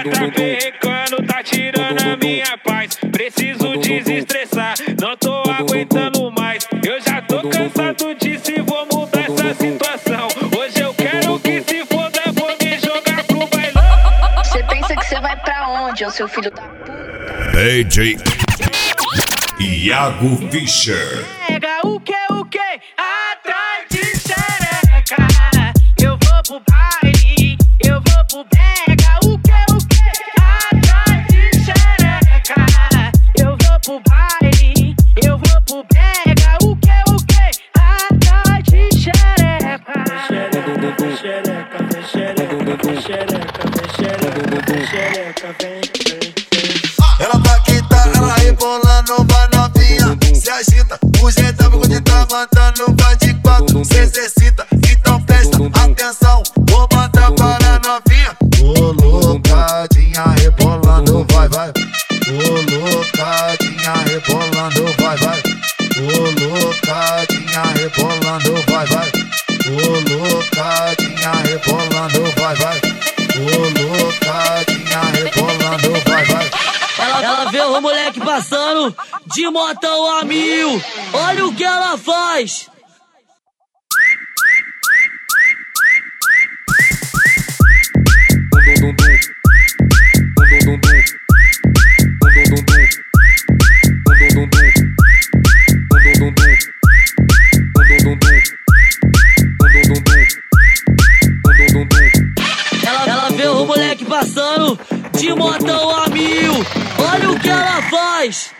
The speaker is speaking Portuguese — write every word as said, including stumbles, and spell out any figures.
tá perrecando, tá tirando a minha paz. Preciso desestressar, não tô aguentando mais. Eu já tô cansado disso e vou mudar essa situação. Hoje eu quero que se foda, vou me jogar pro bailão. Cê pensa que cê vai pra onde, ô seu filho da puta? D J Iago Fischer. Pega o que, o que? Atrás de xereca. Eu vou pro baile, eu vou pro pega o que, o que? Atrás de xereca. Eu vou pro baile, eu vou pro pega o que, o que? Atrás de xereca. Xereca, xereca, xereca, xereca, xereca, vem, vem. Ela tá quitada, ela rebolando, vai novinha, se agita. O jeitão que tá mandando, vai de quatro, se exercita. Então presta atenção, vou mandar para novinha. Ô loucadinha rebolando, vai, vai. Ô loucadinha rebolando, vai, vai. Ô loucadinha rebolando, vai, vai. Ô loucadinha rebolando, vai, vai. Ô loucadinha rebolando, vai, vai. Ela, ela vê o moleque passando de motão a mil. Olha o que ela faz. Ela, ela vê o moleque passando de motão a mil. Olha o que ela faz.